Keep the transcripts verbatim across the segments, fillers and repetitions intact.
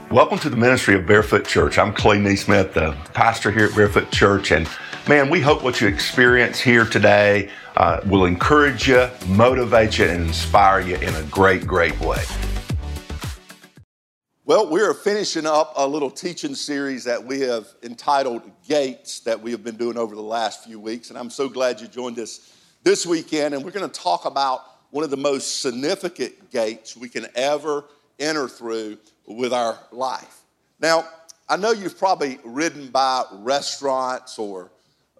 Welcome to the ministry of Barefoot Church. I'm Clay Neesmith, the pastor here at Barefoot Church. And man, we hope what you experience here today uh, will encourage you, motivate you, and inspire you in a great, great way. Well, we're finishing up a little teaching series that we have entitled Gates that we have been doing over the last few weeks. And I'm so glad you joined us this weekend. And we're going to talk about one of the most significant gates we can ever enter through with our life. Now, I know you've probably ridden by restaurants or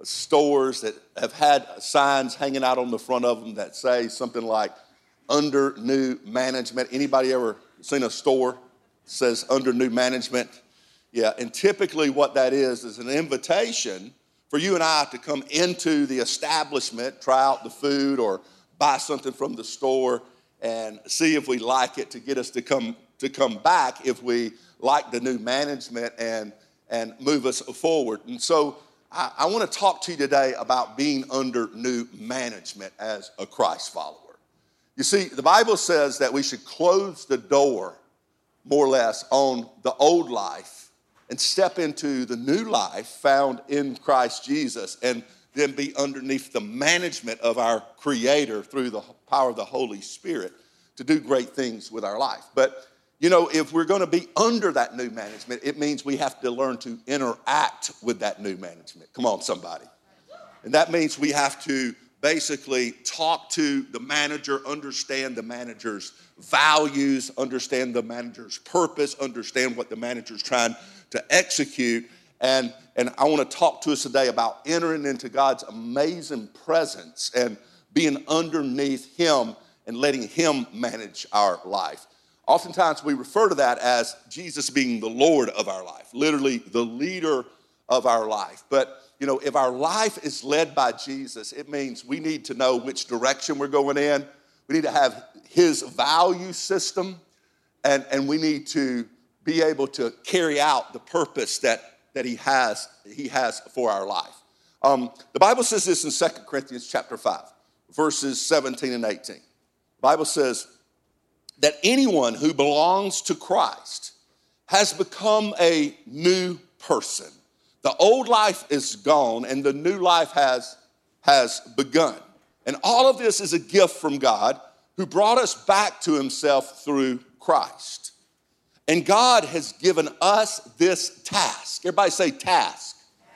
stores that have had signs hanging out on the front of them that say something like under new management. Anybody ever seen a store that says under new management? Yeah, and typically what that is is an invitation for you and I to come into the establishment, try out the food or buy something from the store and see if we like it, to get us to come to come back if we like the new management and, and move us forward. And so I, I want to talk to you today about being under new management as a Christ follower. You see, the Bible says that we should close the door, more or less, on the old life and step into the new life found in Christ Jesus, and then be underneath the management of our Creator through the power of the Holy Spirit to do great things with our life. But you know, if we're going to be under that new management, it means we have to learn to interact with that new management. Come on, somebody. And that means we have to basically talk to the manager, understand the manager's values, understand the manager's purpose, understand what the manager's trying to execute. And, and I want to talk to us today about entering into God's amazing presence and being underneath Him and letting Him manage our life. Oftentimes we refer to that as Jesus being the Lord of our life, literally the leader of our life. But, you know, if our life is led by Jesus, it means we need to know which direction we're going in. We need to have His value system, and, and we need to be able to carry out the purpose that, that he, has, he has for our life. Um, the Bible says this in Second Corinthians chapter five, verses seventeen and eighteen. The Bible says that anyone who belongs to Christ has become a new person. The old life is gone and the new life has, has begun. And all of this is a gift from God, who brought us back to Himself through Christ. And God has given us this task. Everybody say task.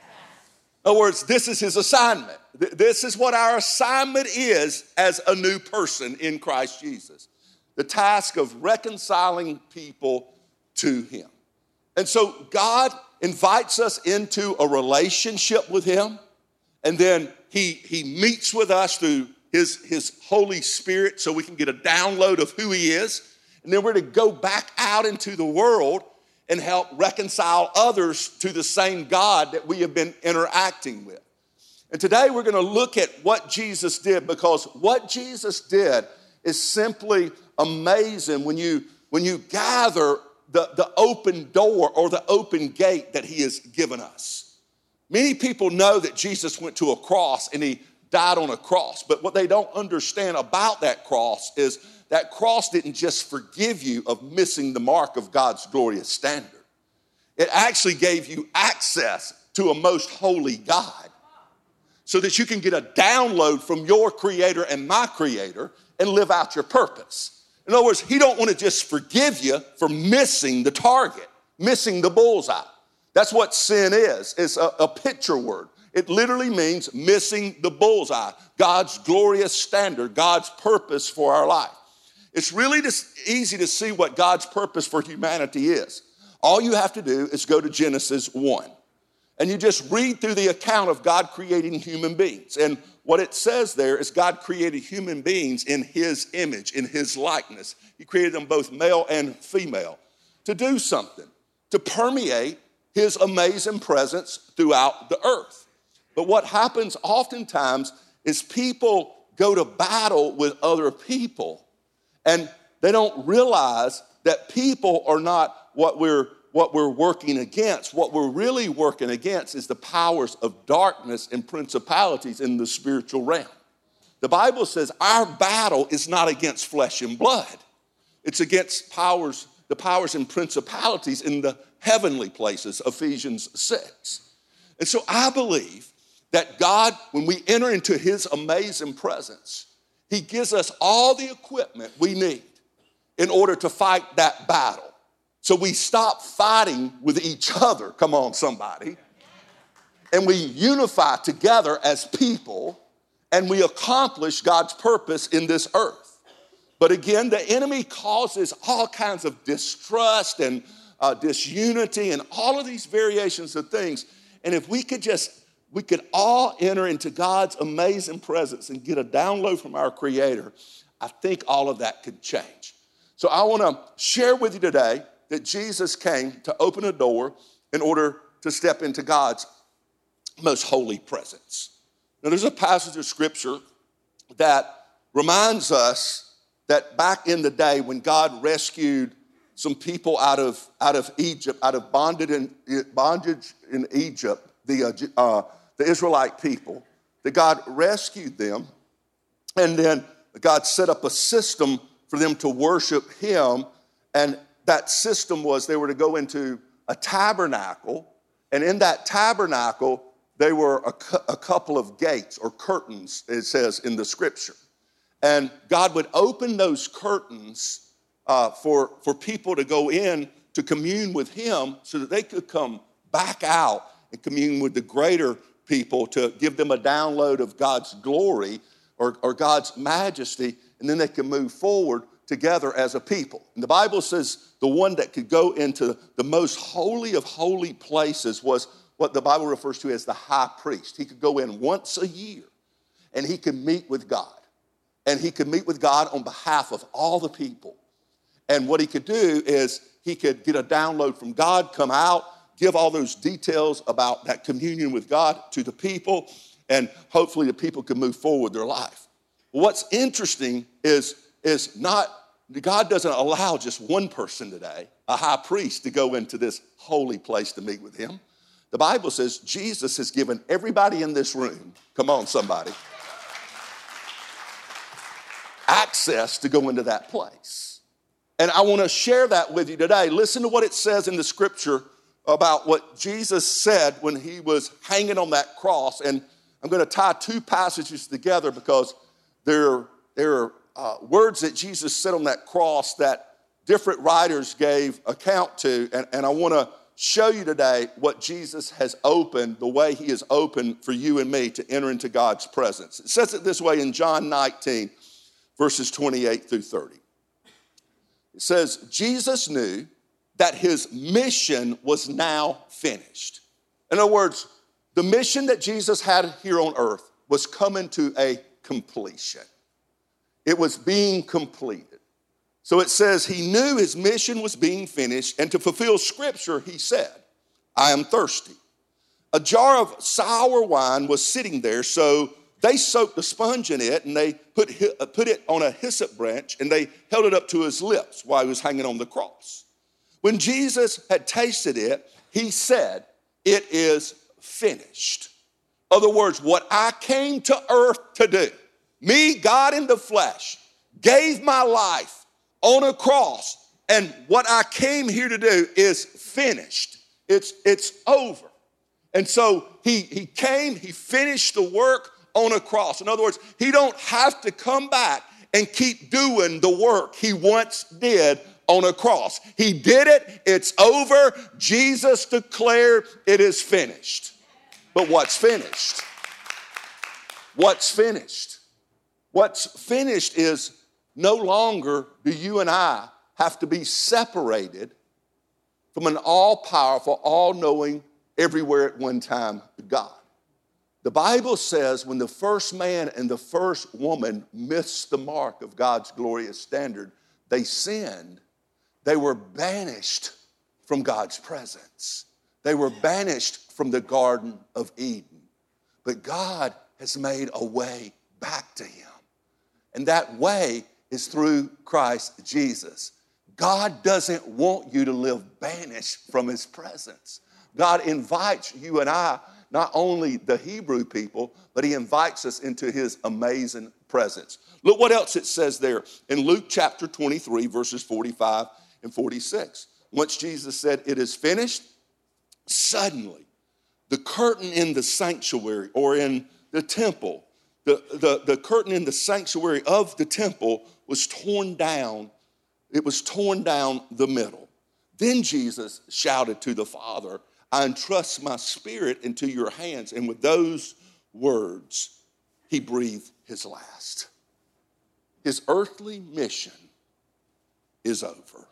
In other words, this is His assignment. This is what our assignment is as a new person in Christ Jesus. The task of reconciling people to Him. And so God invites us into a relationship with Him, and then He, he meets with us through his, his Holy Spirit so we can get a download of who He is, and then we're to go back out into the world and help reconcile others to the same God that we have been interacting with. And today we're going to look at what Jesus did, because what Jesus did is simply amazing when you when you gather the, the open door or the open gate that He has given us. Many people know that Jesus went to a cross and He died on a cross, but what they don't understand about that cross is that cross didn't just forgive you of missing the mark of God's glorious standard. It actually gave you access to a most holy God, so that you can get a download from your Creator and my Creator and live out your purpose. In other words, He don't want to just forgive you for missing the target, missing the bullseye. That's what sin is. It's a, a picture word. It literally means missing the bullseye, God's glorious standard, God's purpose for our life. It's really just easy to see what God's purpose for humanity is. All you have to do is go to Genesis one. And you just read through the account of God creating human beings. And what it says there is God created human beings in His image, in His likeness. He created them both male and female to do something, to permeate His amazing presence throughout the earth. But what happens oftentimes is people go to battle with other people, and they don't realize that people are not what we're what we're working against. What we're really working against is the powers of darkness and principalities in the spiritual realm. The Bible says our battle is not against flesh and blood. It's against powers the powers and principalities in the heavenly places, Ephesians six. And so I believe that God, when we enter into his amazing presence, he gives us all the equipment we need in order to fight that battle. So we stop fighting with each other, come on somebody, and we unify together as people, and we accomplish God's purpose in this earth. But again, the enemy causes all kinds of distrust and uh, disunity and all of these variations of things. And if we could just, we could all enter into God's amazing presence and get a download from our Creator, I think all of that could change. So I want to share with you today that Jesus came to open a door in order to step into God's most holy presence. Now, there's a passage of Scripture that reminds us that back in the day when God rescued some people out of, out of Egypt, out of bondage in, bondage in Egypt, the, uh, the Israelite people, that God rescued them, and then God set up a system for them to worship him, and that system was they were to go into a tabernacle, and in that tabernacle, there were a, cu- a couple of gates or curtains, it says in the Scripture. And God would open those curtains uh, for, for people to go in to commune with him so that they could come back out and commune with the greater people to give them a download of God's glory or, or God's majesty, and then they can move forward together as a people. And the Bible says the one that could go into the most holy of holy places was what the Bible refers to as the high priest. He could go in once a year and he could meet with God. And he could meet with God on behalf of all the people. And what he could do is he could get a download from God, come out, give all those details about that communion with God to the people, and hopefully the people can move forward their life. What's interesting is is not, God doesn't allow just one person today, a high priest, to go into this holy place to meet with him. The Bible says Jesus has given everybody in this room, come on somebody, access to go into that place. And I want to share that with you today. Listen to what it says in the Scripture about what Jesus said when he was hanging on that cross. And I'm going to tie two passages together because they're, they're Uh, words that Jesus said on that cross that different writers gave account to. And, and I want to show you today what Jesus has opened, the way he has opened for you and me to enter into God's presence. It says it this way in John nineteen, verses twenty-eight through thirty. It says, Jesus knew that his mission was now finished. In other words, the mission that Jesus had here on earth was coming to a completion. It was being completed. So it says he knew his mission was being finished, and to fulfill Scripture, he said, I am thirsty. A jar of sour wine was sitting there, so they soaked a sponge in it, and they put, put it on a hyssop branch, and they held it up to his lips while he was hanging on the cross. When Jesus had tasted it, he said, it is finished. In other words, what I came to earth to do, me, God in the flesh, gave my life on a cross, and what I came here to do is finished. It's, it's over. And so he, he came, he finished the work on a cross. In other words, he don't have to come back and keep doing the work he once did on a cross. He did it, it's over. Jesus declared it is finished. But what's finished? What's finished? What's finished is no longer do you and I have to be separated from an all-powerful, all-knowing, everywhere at one time God. The Bible says when the first man and the first woman missed the mark of God's glorious standard, they sinned. They were banished from God's presence. They were banished from the Garden of Eden. But God has made a way back to him. And that way is through Christ Jesus. God doesn't want you to live banished from his presence. God invites you and I, not only the Hebrew people, but he invites us into his amazing presence. Look what else it says there in Luke chapter twenty-three, verses forty-five forty-six. Once Jesus said, "It is finished," suddenly the curtain in the sanctuary or in the temple, the, the, the curtain in the sanctuary of the temple was torn down. It was torn down the middle. Then Jesus shouted to the Father, "I entrust my spirit into your hands." And with those words, he breathed his last. His earthly mission is over.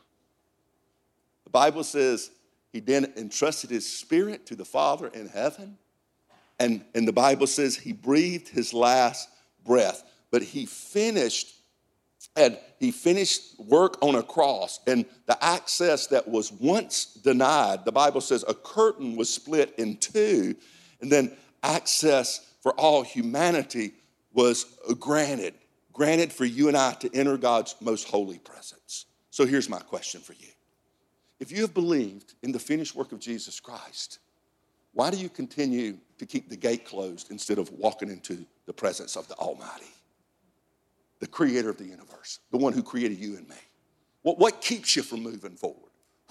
The Bible says he then entrusted his spirit to the Father in heaven. And, and the Bible says he breathed his last breath. But he finished, and he finished work on a cross. And the access that was once denied, the Bible says a curtain was split in two. And then access for all humanity was granted. Granted for you and I to enter God's most holy presence. So here's my question for you. If you have believed in the finished work of Jesus Christ, why do you continue to keep the gate closed instead of walking into the presence of the Almighty, the creator of the universe, the one who created you and me? What, what keeps you from moving forward?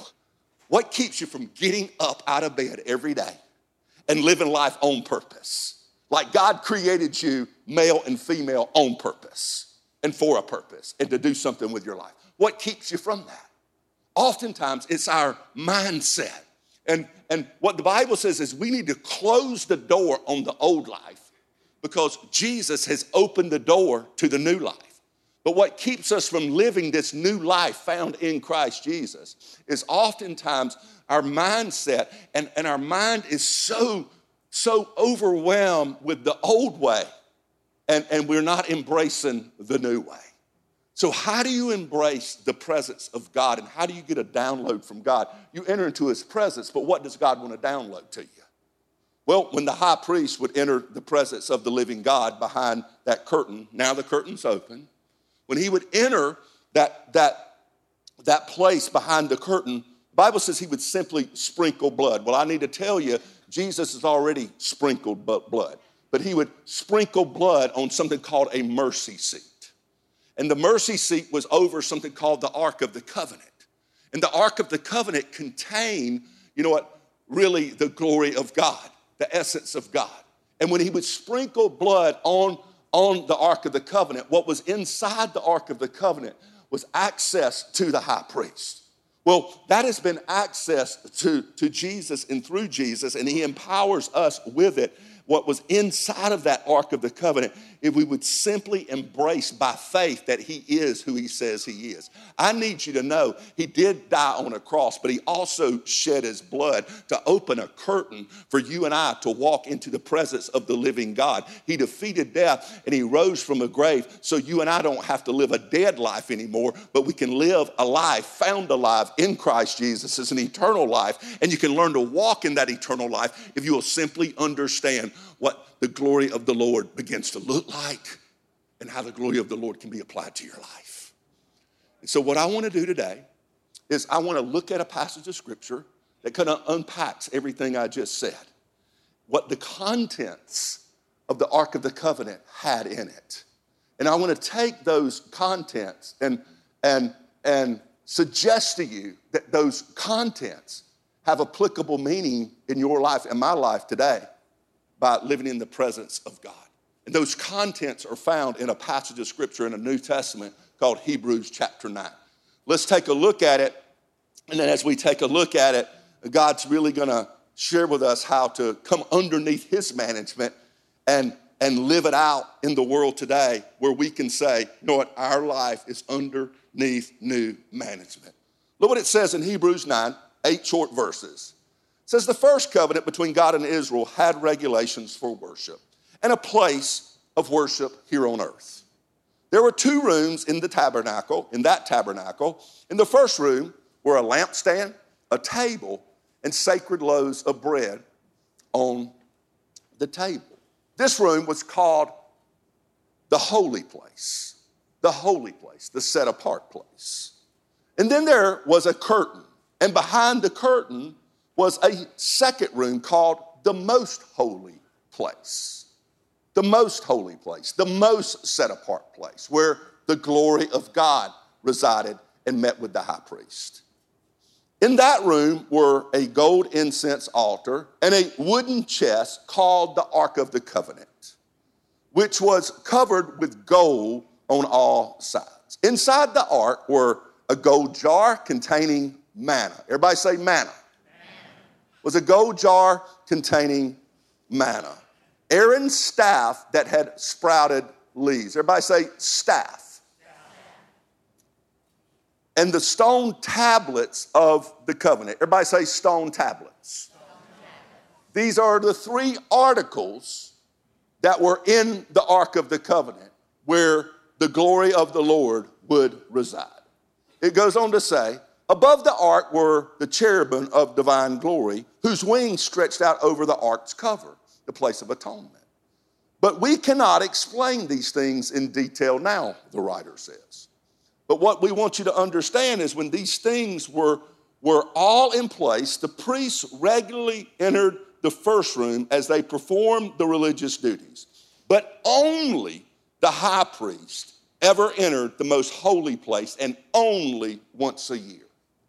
What keeps you from getting up out of bed every day and living life on purpose? Like God created you male and female on purpose and for a purpose and to do something with your life. What keeps you from that? Oftentimes, it's our mindset. And, and what the Bible says is we need to close the door on the old life because Jesus has opened the door to the new life. But what keeps us from living this new life found in Christ Jesus is oftentimes our mindset, and, and our mind is so, so overwhelmed with the old way, and, and we're not embracing the new way. So how do you embrace the presence of God, and how do you get a download from God? You enter into his presence, but what does God want to download to you? Well, when the high priest would enter the presence of the living God behind that curtain, now the curtain's open. When he would enter that, that, that place behind the curtain, the Bible says he would simply sprinkle blood. Well, I need to tell you, Jesus has already sprinkled blood, but he would sprinkle blood on something called a mercy seat. And the mercy seat was over something called the Ark of the Covenant. And the Ark of the Covenant contained, you know what, really the glory of God, the essence of God. And when he would sprinkle blood on, on the Ark of the Covenant, what was inside the Ark of the Covenant was access to the high priest. Well, that has been access to, to Jesus and through Jesus, and he empowers us with it. What was inside of that Ark of the Covenant, if we would simply embrace by faith that he is who he says he is. I need you to know he did die on a cross, but he also shed his blood to open a curtain for you and I to walk into the presence of the living God. He defeated death and he rose from the grave so you and I don't have to live a dead life anymore, but we can live a life found alive in Christ Jesus as an eternal life, and you can learn to walk in that eternal life if you will simply understand what the glory of the Lord begins to look like and how the glory of the Lord can be applied to your life. And so what I want to do today is I want to look at a passage of scripture that kind of unpacks everything I just said, what the contents of the Ark of the Covenant had in it. And I want to take those contents and, and, and suggest to you that those contents have applicable meaning in your life and my life today by living in the presence of God. And those contents are found in a passage of scripture in the New Testament called Hebrews chapter nine. Let's take a look at it. And then as we take a look at it, God's really gonna share with us how to come underneath his management and, and live it out in the world today where we can say, you know what, our life is underneath new management. Look what it says in Hebrews nine, eight short verses. It says the first covenant between God and Israel had regulations for worship and a place of worship here on earth. There were two rooms in the tabernacle, in that tabernacle. In the first room were a lampstand, a table, and sacred loaves of bread on the table. This room was called the holy place, the holy place, the set apart place. And then there was a curtain, and behind the curtain was a second room called the most holy place. The most holy place, the most set apart place where the glory of God resided and met with the high priest. In that room were a gold incense altar and a wooden chest called the Ark of the Covenant, which was covered with gold on all sides. Inside the ark were a gold jar containing manna. Everybody say manna. Manna. Was a gold jar containing manna. Aaron's staff that had sprouted leaves. Everybody say staff. And the stone tablets of the covenant. Everybody say stone tablets. Stone tablets. These are the three articles that were in the Ark of the Covenant where the glory of the Lord would reside. It goes on to say, above the ark were the cherubim of divine glory, whose wings stretched out over the ark's cover, the place of atonement. But we cannot explain these things in detail now, the writer says. But what we want you to understand is when these things were, were all in place, the priests regularly entered the first room as they performed the religious duties. But only the high priest ever entered the most holy place, and only once a year.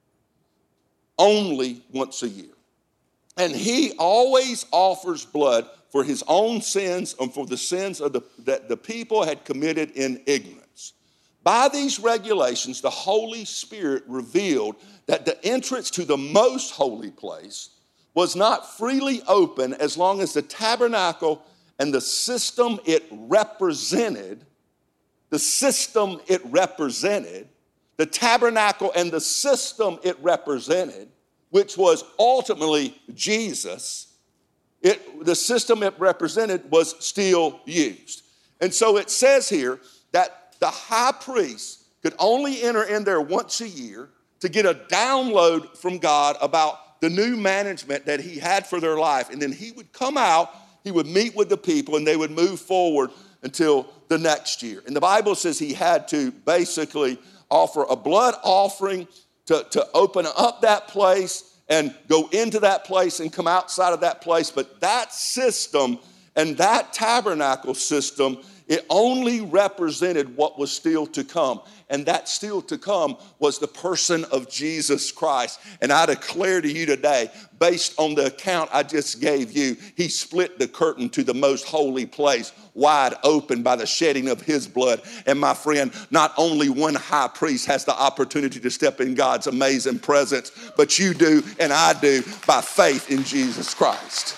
Only once a year. And he always offers blood for his own sins and for the sins of the, that the people had committed in ignorance. By these regulations, the Holy Spirit revealed that the entrance to the most holy place was not freely open as long as the tabernacle and the system it represented, the system it represented, the tabernacle and the system it represented, which was ultimately Jesus, it, the system it represented was still used. And so it says here that the high priest could only enter in there once a year to get a download from God about the new management that he had for their life. And then he would come out, he would meet with the people, and they would move forward until the next year. And the Bible says he had to basically offer a blood offering to, to open up that place and go into that place and come outside of that place. But that system and that tabernacle system, it only represented what was still to come. And that still to come was the person of Jesus Christ. And I declare to you today, based on the account I just gave you, he split the curtain to the most holy place wide open by the shedding of his blood. And my friend, not only one high priest has the opportunity to step in God's amazing presence, but you do and I do by faith in Jesus Christ.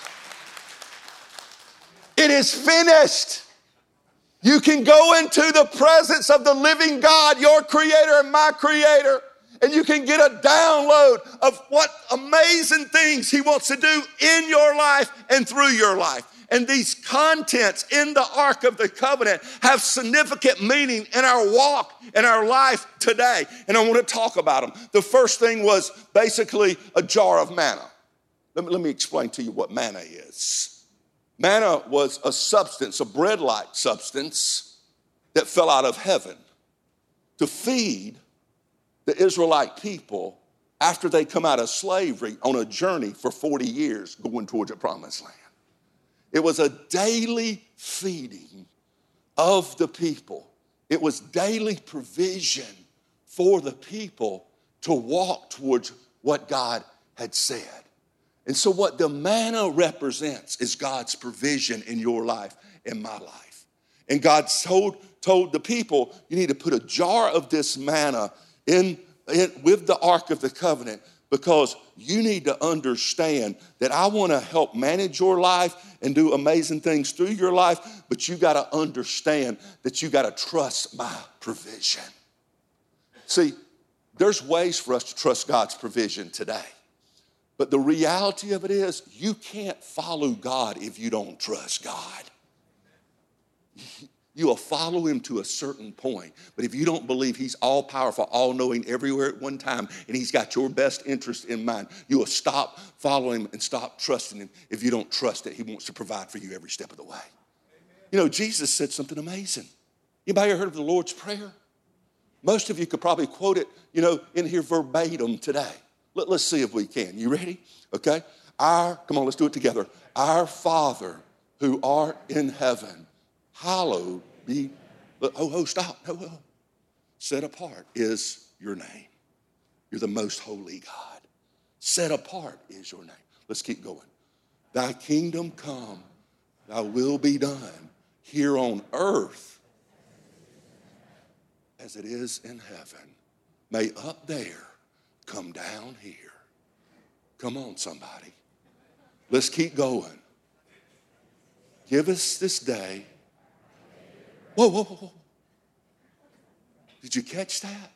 It is finished. You can go into the presence of the living God, your creator and my creator, and you can get a download of what amazing things he wants to do in your life and through your life. And these contents in the Ark of the Covenant have significant meaning in our walk, in our life today. And I want to talk about them. The first thing was basically a jar of manna. Let me, let me explain to you what manna is. Manna was a substance, a bread-like substance that fell out of heaven to feed the Israelite people after they come out of slavery on a journey for forty years going towards the promised land. It was a daily feeding of the people. It was daily provision for the people to walk towards what God had said. And so what the manna represents is God's provision in your life and my life. And God told, told the people, you need to put a jar of this manna in, in with the Ark of the Covenant, because you need to understand that I want to help manage your life and do amazing things through your life, but you got to understand that you got to trust my provision. See, there's ways for us to trust God's provision today. But the reality of it is, you can't follow God if you don't trust God. You will follow him to a certain point. But if you don't believe he's all-powerful, all-knowing, everywhere at one time, and he's got your best interest in mind, you will stop following him and stop trusting him if you don't trust that he wants to provide for you every step of the way. Amen. You know, Jesus said something amazing. Anybody ever heard of the Lord's Prayer? Most of you could probably quote it, you know, in here verbatim today. Let, let's see if we can. You ready? Okay. Our, come on, let's do it together. Our Father who art in heaven, hallowed be, oh, oh, stop. No, no. Set apart is your name. You're the most holy God. Set apart is your name. Let's keep going. Thy kingdom come, thy will be done here on earth as it is in heaven. May up there come down here. Come on, somebody. Let's keep going. Give us this day. Whoa, whoa, whoa, whoa. Did you catch that?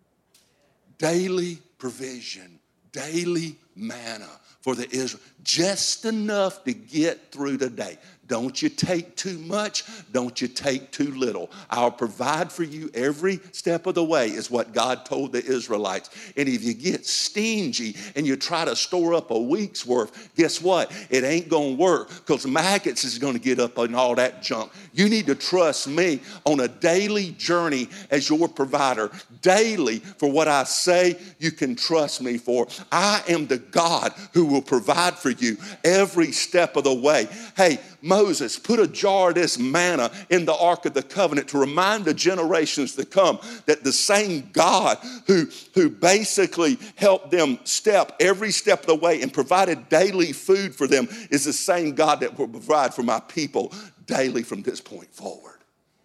Daily provision, daily manna for the Israel. Just enough to get through the day. Don't you take too much. Don't you take too little. I'll provide for you every step of the way is what God told the Israelites. And if you get stingy and you try to store up a week's worth, guess what? It ain't going to work because maggots is going to get up on all that junk. You need to trust me on a daily journey as your provider. Daily for what I say you can trust me for. I am the God who will provide for you every step of the way. Hey, Moses, put a jar of this manna in the Ark of the Covenant to remind the generations to come that the same God who, who basically helped them step every step of the way and provided daily food for them is the same God that will provide for my people daily from this point forward.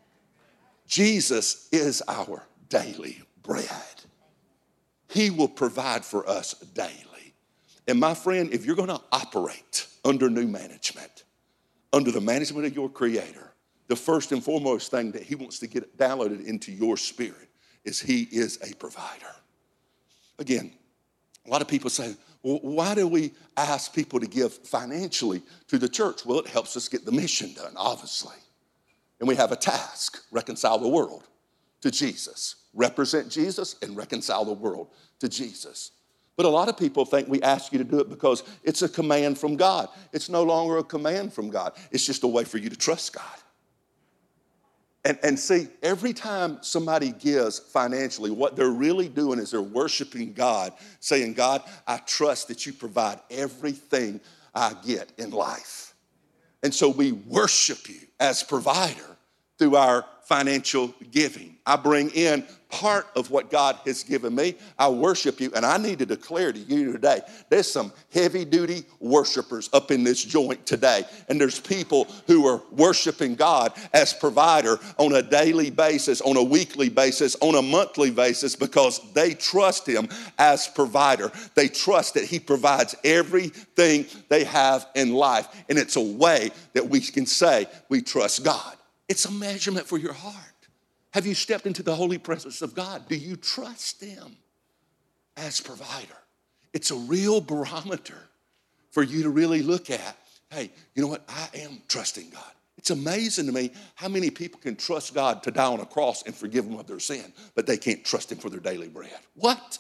Jesus is our daily bread. He will provide for us daily. And my friend, if you're going to operate under new management, under the management of your Creator, the first and foremost thing that He wants to get downloaded into your spirit is He is a provider. Again, a lot of people say, well, why do we ask people to give financially to the church? Well, it helps us get the mission done, obviously. And we have a task, reconcile the world to Jesus. Represent Jesus and reconcile the world to Jesus. But a lot of people think we ask you to do it because it's a command from God. It's no longer a command from God. It's just a way for you to trust God. And, and see, every time somebody gives financially, what they're really doing is they're worshiping God, saying, God, I trust that you provide everything I get in life. And so we worship you as provider through our financial giving. I bring in part of what God has given me. I worship you, and I need to declare to you today, there's some heavy-duty worshipers up in this joint today, and there's people who are worshiping God as provider on a daily basis, on a weekly basis, on a monthly basis, because they trust Him as provider. They trust that He provides everything they have in life, and it's a way that we can say we trust God. It's a measurement for your heart. Have you stepped into the holy presence of God? Do you trust Him as provider? It's a real barometer for you to really look at. Hey, you know what? I am trusting God. It's amazing to me how many people can trust God to die on a cross and forgive them of their sin, but they can't trust Him for their daily bread. What?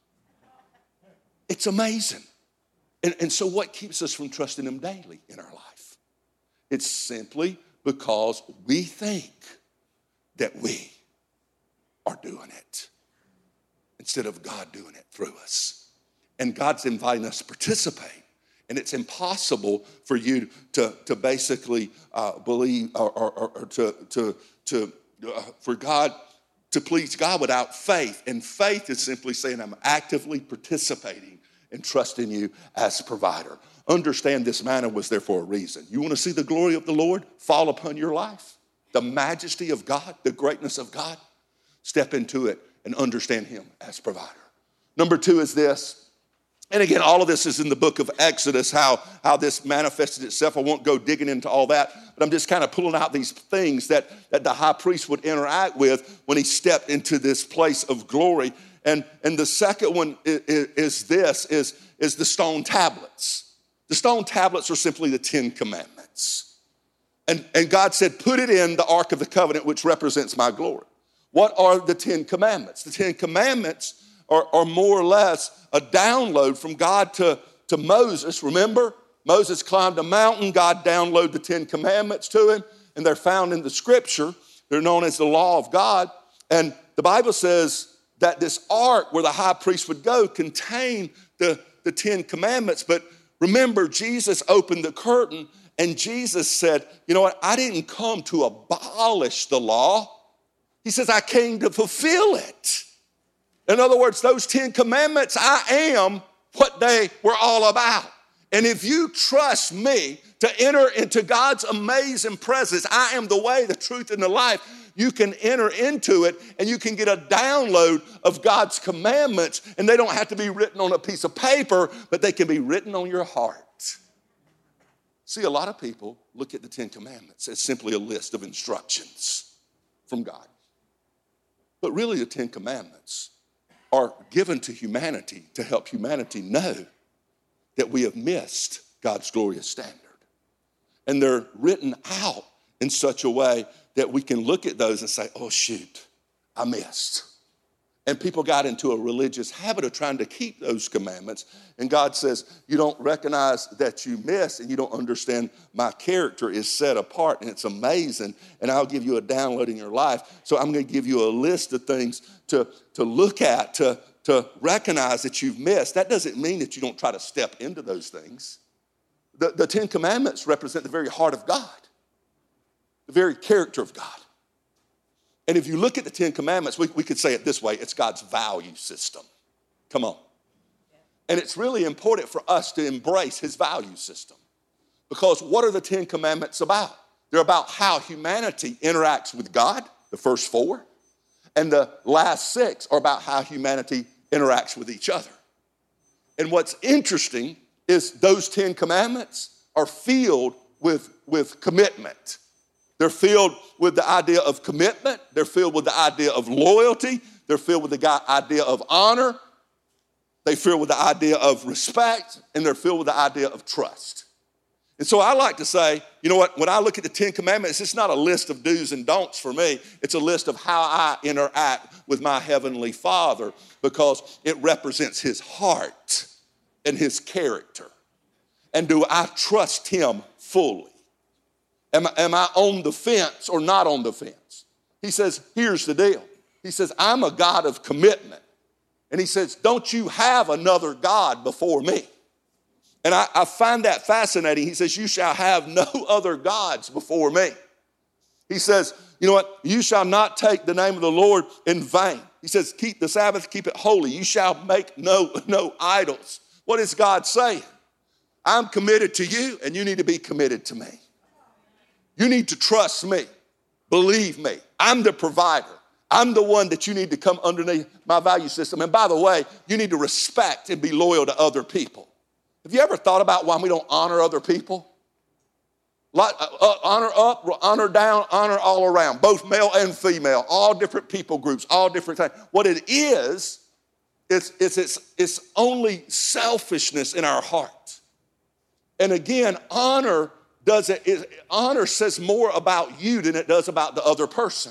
It's amazing. And, and so what keeps us from trusting Him daily in our life? It's simply because we think that we are doing it instead of God doing it through us. And God's inviting us to participate. And it's impossible for you to, to basically uh, believe or, or, or to, to, to uh, for God to please God without faith. And faith is simply saying I'm actively participating and trusting you as provider. Understand this manna was there for a reason. You want to see the glory of the Lord fall upon your life? The majesty of God, the greatness of God? Step into it and understand Him as provider. Number two is this. And again, all of this is in the book of Exodus, how, how this manifested itself. I won't go digging into all that, but I'm just kind of pulling out these things that, that the high priest would interact with when he stepped into this place of glory. And, and the second one is, is this, is, is the stone tablets. The stone tablets are simply the Ten Commandments. And, and God said, put it in the Ark of the Covenant, which represents my glory. What are the Ten Commandments? The Ten Commandments are, are more or less a download from God to, to Moses. Remember, Moses climbed a mountain. God downloaded the Ten Commandments to him, and they're found in the Scripture. They're known as the law of God. And the Bible says that this ark where the high priest would go contained the, the Ten Commandments. But remember, Jesus opened the curtain, and Jesus said, you know what? I didn't come to abolish the law. He says, I came to fulfill it. In other words, those Ten Commandments, I am what they were all about. And if you trust me to enter into God's amazing presence, I am the way, the truth, and the life, you can enter into it and you can get a download of God's commandments, and they don't have to be written on a piece of paper, but they can be written on your heart. See, a lot of people look at the Ten Commandments as simply a list of instructions from God. But really, the Ten Commandments are given to humanity to help humanity know that we have missed God's glorious standard. And they're written out in such a way that we can look at those and say, oh, shoot, I missed. And people got into a religious habit of trying to keep those commandments. And God says, you don't recognize that you missed, and you don't understand my character is set apart, and it's amazing, and I'll give you a download in your life. So I'm going to give you a list of things to, to look at, to, to recognize that you've missed. That doesn't mean that you don't try to step into those things. The, the Ten Commandments represent the very heart of God, the very character of God. And if you look at the Ten Commandments, we, we could say it this way, it's God's value system. Come on. And it's really important for us to embrace his value system. Because what are the Ten Commandments about? They're about how humanity interacts with God, the first four. And the last six are about how humanity interacts with each other. And what's interesting is those Ten Commandments are filled with, with commitment. They're filled with the idea of commitment. They're filled with the idea of loyalty. They're filled with the idea of honor. They're filled with the idea of respect. And they're filled with the idea of trust. And so I like to say, you know what, when I look at the Ten Commandments, it's not a list of do's and don'ts for me. It's a list of how I interact with my Heavenly Father, because it represents his heart and his character. And do I trust him fully? Am I, am I on the fence or not on the fence? He says, here's the deal. He says, I'm a God of commitment. And he says, don't you have another God before me? And I, I find that fascinating. He says, you shall have no other gods before me. He says, you know what? You shall not take the name of the Lord in vain. He says, keep the Sabbath, keep it holy. You shall make no, no idols. What is God saying? I'm committed to you, and you need to be committed to me. You need to trust me. Believe me. I'm the provider. I'm the one that you need to come underneath my value system. And by the way, you need to respect and be loyal to other people. Have you ever thought about why we don't honor other people? Like, uh, honor up, honor down, honor all around, both male and female, all different people groups, all different things. What it is, it's, it's, it's, it's only selfishness in our heart. And again, honor does it, it, honor says more about you than it does about the other person.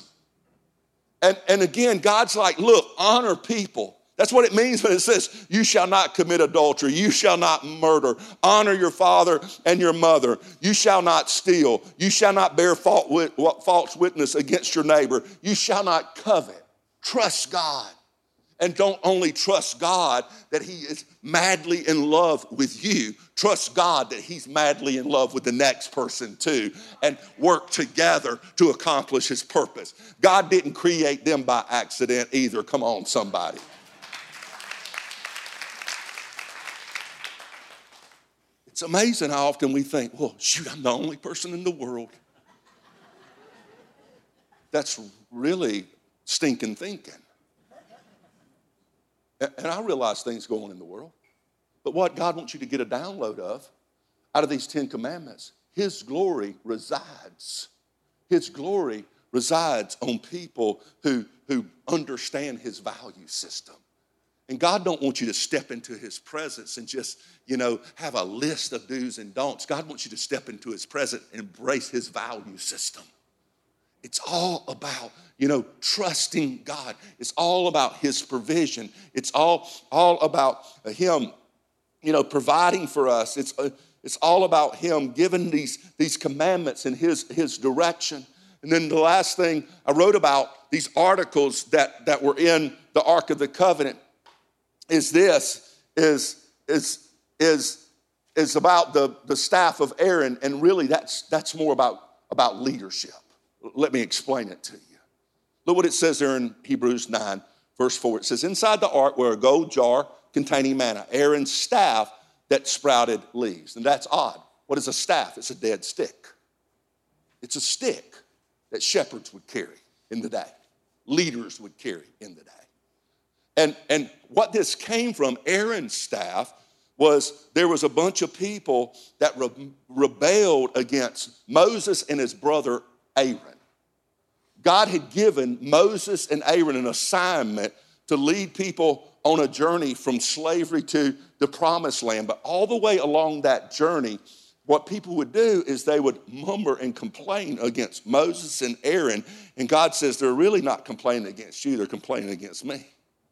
And, and again, God's like, look, honor people. That's what it means when it says, you shall not commit adultery. You shall not murder. Honor your father and your mother. You shall not steal. You shall not bear false witness against your neighbor. You shall not covet. Trust God. And don't only trust God that he is madly in love with you. Trust God that he's madly in love with the next person too. And work together to accomplish his purpose. God didn't create them by accident either. Come on, somebody. It's amazing how often we think, well, shoot, I'm the only person in the world. That's really stinking thinking. And I realize things go on in the world. But what God wants you to get a download of out of these Ten Commandments, his glory resides. His glory resides on people who, who understand his value system. And God don't want you to step into his presence and just, you know, have a list of do's and don'ts. God wants you to step into his presence and embrace his value system. It's all about, you know, trusting God. It's all about his provision. It's all, all about him, you know, providing for us. It's, uh, it's all about him giving these, these commandments in his, his direction. And then the last thing I wrote about, these articles that, that were in the Ark of the Covenant, is this, is, is, is, is about the, the staff of Aaron. And really that's, that's more about, about leadership. Let me explain it to you. Look what it says there in Hebrews nine, verse four. It says, inside the ark were a gold jar containing manna, Aaron's staff that sprouted leaves. And that's odd. What is a staff? It's a dead stick. It's a stick that shepherds would carry in the day, leaders would carry in the day. And, and what this came from, Aaron's staff, was there was a bunch of people that re- rebelled against Moses and his brother Aaron. God had given Moses and Aaron an assignment to lead people on a journey from slavery to the promised land. But all the way along that journey, what people would do is they would murmur and complain against Moses and Aaron. And God says, they're really not complaining against you, they're complaining against me.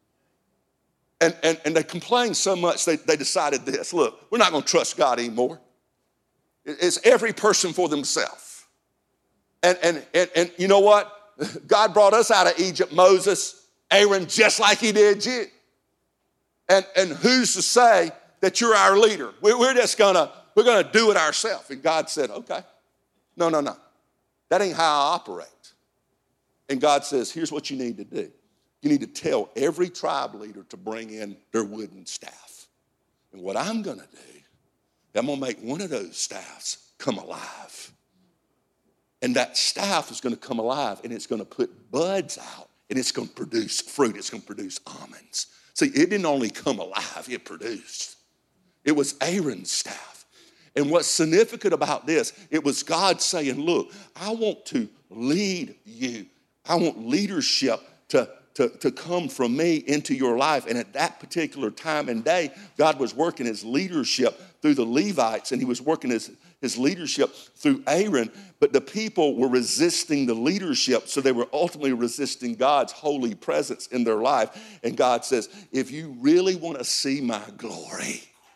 And, and, and they complained so much, they, they decided this: look, we're not going to trust God anymore. It's every person for themselves. And, and, and, and you know what? God brought us out of Egypt, Moses, Aaron, just like he did you. And, and who's to say that you're our leader? We're, we're just going to, we're going to do it ourselves. And God said, okay, no, no, no. That ain't how I operate. And God says, here's what you need to do. You need to tell every tribe leader to bring in their wooden staff. And what I'm going to do, I'm going to make one of those staffs come alive. And that staff is going to come alive, and it's going to put buds out, and it's going to produce fruit. It's going to produce almonds. See, it didn't only come alive, it produced. It was Aaron's staff. And what's significant about this, it was God saying, look, I want to lead you. I want leadership to To, to come from me into your life. And at that particular time and day, God was working his leadership through the Levites, and he was working his, his leadership through Aaron, but the people were resisting the leadership, so they were ultimately resisting God's holy presence in their life. And God says, if you really want to see my glory,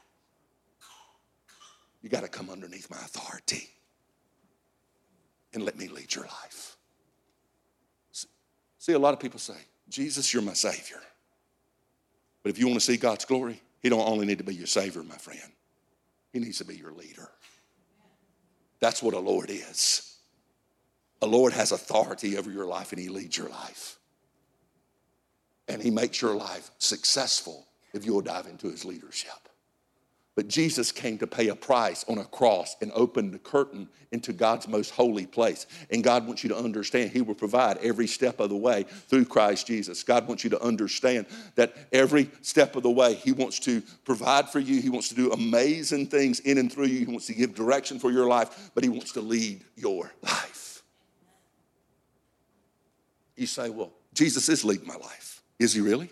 you got to come underneath my authority and let me lead your life. See, a lot of people say, Jesus, you're my Savior. But if you want to see God's glory, he don't only need to be your Savior, my friend. He needs to be your leader. That's what a Lord is. A Lord has authority over your life, and he leads your life. And he makes your life successful if you'll dive into his leadership. But Jesus came to pay a price on a cross and open the curtain into God's most holy place. And God wants you to understand he will provide every step of the way through Christ Jesus. God wants you to understand that every step of the way he wants to provide for you. He wants to do amazing things in and through you. He wants to give direction for your life, but he wants to lead your life. You say, well, Jesus is leading my life. Is he really?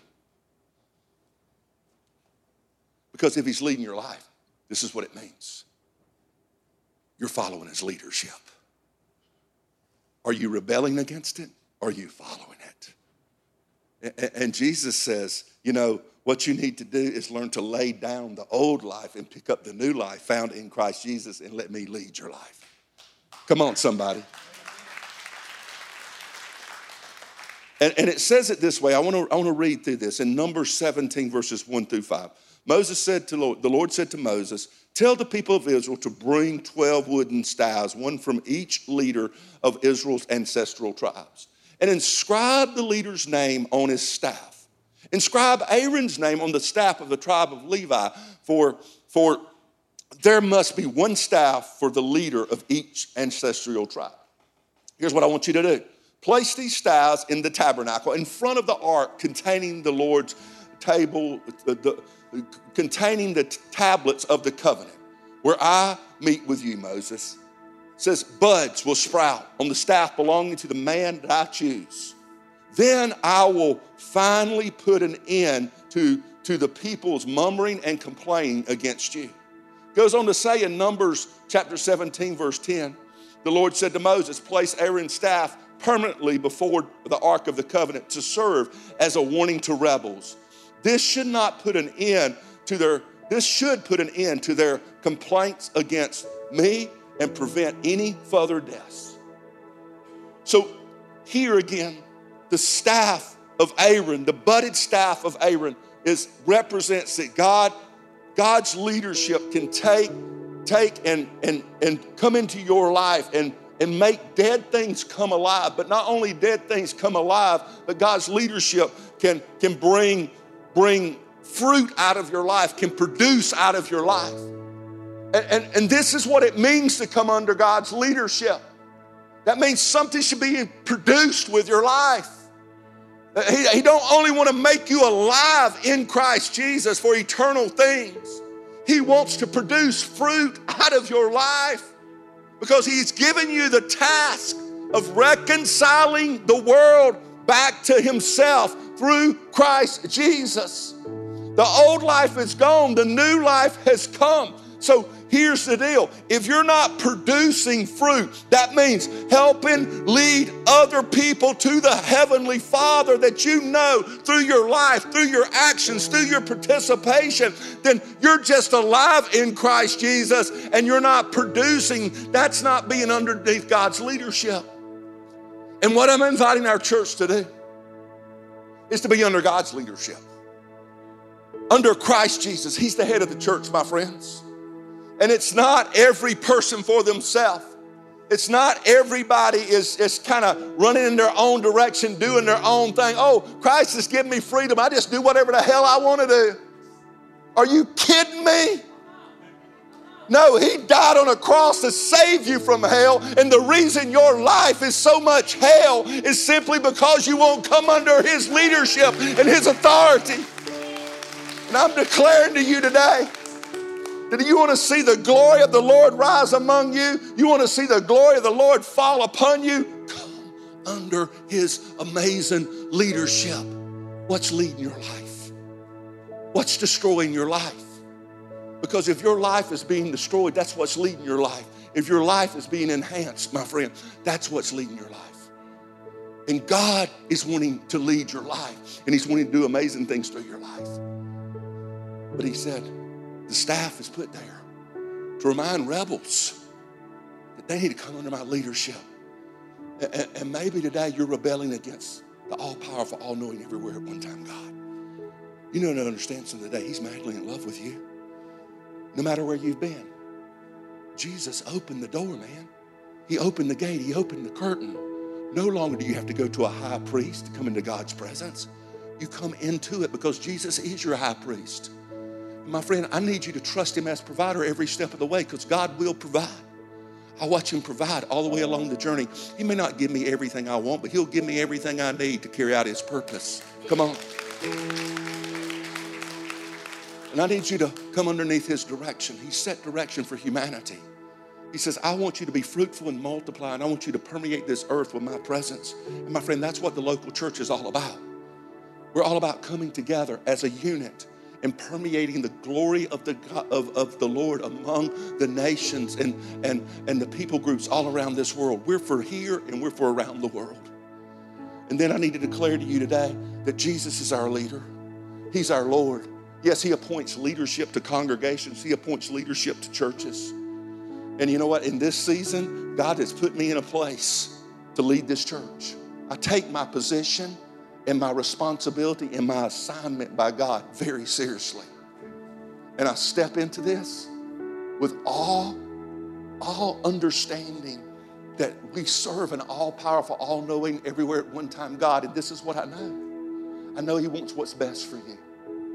Because if he's leading your life, this is what it means. You're following his leadership. Are you rebelling against it? Or are you following it? And Jesus says, you know, what you need to do is learn to lay down the old life and pick up the new life found in Christ Jesus, and let me lead your life. Come on, somebody. And, and it says it this way. I want to I want to read through this in Numbers seventeen, verses one through five. Moses said to Lord, the Lord said to Moses, tell the people of Israel to bring twelve wooden staves, one from each leader of Israel's ancestral tribes, and inscribe the leader's name on his staff. Inscribe Aaron's name on the staff of the tribe of Levi, for, for there must be one staff for the leader of each ancestral tribe. Here's what I want you to do. Place these staves in the tabernacle in front of the ark containing the Lord's table, the, the containing the t- tablets of the covenant, where I meet with you, Moses. It says, buds will sprout on the staff belonging to the man that I choose. Then I will finally put an end to, to the people's murmuring and complaining against you. Goes on to say in Numbers chapter seventeen, verse ten, the Lord said to Moses, place Aaron's staff permanently before the ark of the covenant to serve as a warning to rebels. This should not put an end to their, this should put an end to their complaints against me and prevent any further deaths. So here again, the staff of Aaron, the budded staff of Aaron, is represents that God, God's leadership can take, take and, and, and come into your life and, and make dead things come alive. But not only dead things come alive, but God's leadership can, can bring Bring fruit out of your life, can produce out of your life. And, and, and this is what it means to come under God's leadership. That means something should be produced with your life. He, he don't only want to make you alive in Christ Jesus for eternal things. He wants to produce fruit out of your life because he's given you the task of reconciling the world back to himself through Christ Jesus. The old life is gone. The new life has come. So here's the deal. If you're not producing fruit, that means helping lead other people to the Heavenly Father that you know through your life, through your actions, through your participation, then you're just alive in Christ Jesus and you're not producing. That's not being underneath God's leadership. And what I'm inviting our church to do is to be under God's leadership. Under Christ Jesus. He's the head of the church, my friends. And it's not every person for themselves. It's not everybody is, is kind of running in their own direction, doing their own thing. Oh, Christ has given me freedom. I just do whatever the hell I want to do. Are you kidding me? No, he died on a cross to save you from hell. And the reason your life is so much hell is simply because you won't come under his leadership and his authority. And I'm declaring to you today that you want to see the glory of the Lord rise among you. You want to see the glory of the Lord fall upon you. Come under his amazing leadership. What's leading your life? What's destroying your life? Because if your life is being destroyed, that's what's leading your life. If your life is being enhanced, my friend, that's what's leading your life. And God is wanting to lead your life. And he's wanting to do amazing things through your life. But he said, the staff is put there to remind rebels that they need to come under my leadership. And, and maybe today you're rebelling against the all-powerful, all-knowing, everywhere at one time God. You know and understand something today. He's madly in love with you. No matter where you've been. Jesus opened the door, man. He opened the gate. He opened the curtain. No longer do you have to go to a high priest to come into God's presence. You come into it because Jesus is your high priest. My friend, I need you to trust him as provider every step of the way because God will provide. I watch him provide all the way along the journey. He may not give me everything I want, but he'll give me everything I need to carry out his purpose. Come on. And I need you to come underneath his direction. He set direction for humanity. He says, I want you to be fruitful and multiply, and I want you to permeate this earth with my presence. And my friend, that's what the local church is all about. We're all about coming together as a unit and permeating the glory of the God, of, of the Lord among the nations and, and, and the people groups all around this world. We're for here and we're for around the world. And then I need to declare to you today that Jesus is our leader. He's our Lord. Yes, he appoints leadership to congregations. He appoints leadership to churches. And you know what? In this season, God has put me in a place to lead this church. I take my position and my responsibility and my assignment by God very seriously. And I step into this with all, all understanding that we serve an all-powerful, all-knowing, everywhere at one time God. And this is what I know. I know he wants what's best for you.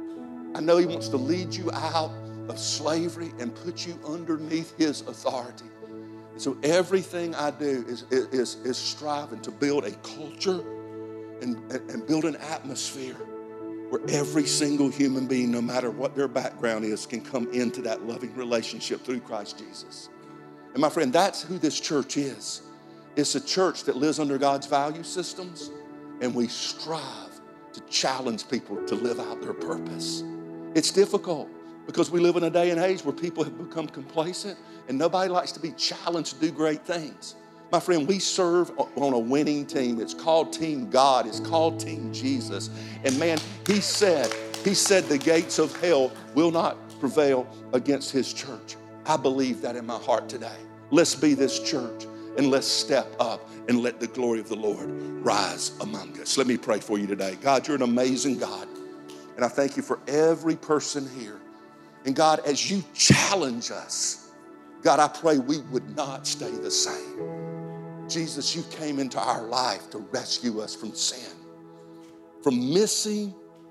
I know he wants to lead you out of slavery and put you underneath his authority. So everything I do is, is, is striving to build a culture and, and build an atmosphere where every single human being, no matter what their background is, can come into that loving relationship through Christ Jesus. And my friend, that's who this church is. It's a church that lives under God's value systems, and we strive to challenge people to live out their purpose. It's difficult because we live in a day and age where people have become complacent and nobody likes to be challenged to do great things. My friend, we serve on a winning team. It's called Team God. It's called Team Jesus. And man, he said, he said the gates of hell will not prevail against his church. I believe that in my heart today. Let's be this church and let's step up and let the glory of the Lord rise among us. Let me pray for you today. God, you're an amazing God. And I thank you for every person here. And God, as you challenge us, God, I pray we would not stay the same. Jesus, you came into our life to rescue us from sin, from missing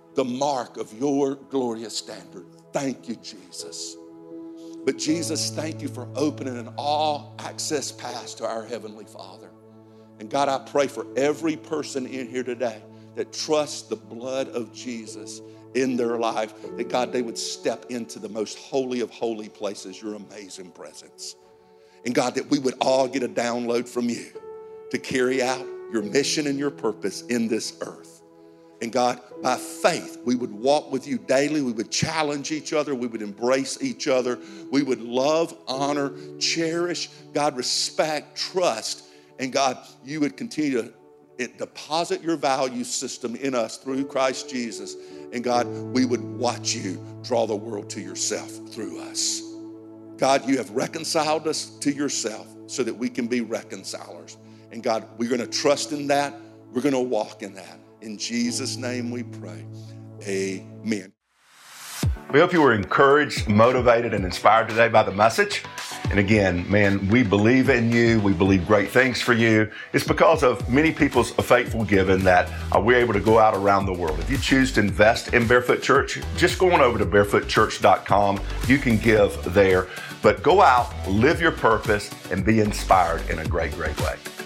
the mark of your glorious standard. Thank you, Jesus. But Jesus, thank you for opening an all-access pass to our Heavenly Father. And God, I pray for every person in here today that trusts the blood of Jesus in their life, that God, they would step into the most holy of holy places, your amazing presence. And God, that we would all get a download from you to carry out your mission and your purpose in this earth. And God, by faith, we would walk with you daily. We would challenge each other. We would embrace each other. We would love, honor, cherish, God, respect, trust. And God, you would continue to it, deposit your value system in us through Christ Jesus. And God, we would watch you draw the world to yourself through us. God, you have reconciled us to yourself so that we can be reconcilers. And God, we're going to trust in that. We're going to walk in that. In Jesus' name we pray. Amen. We hope you were encouraged, motivated, and inspired today by the message. And again, man, we believe in you. We believe great things for you. It's because of many people's faithful giving that uh, we're able to go out around the world. If you choose to invest in Barefoot Church, just go on over to barefoot church dot com. You can give there. But go out, live your purpose, and be inspired in a great, great way.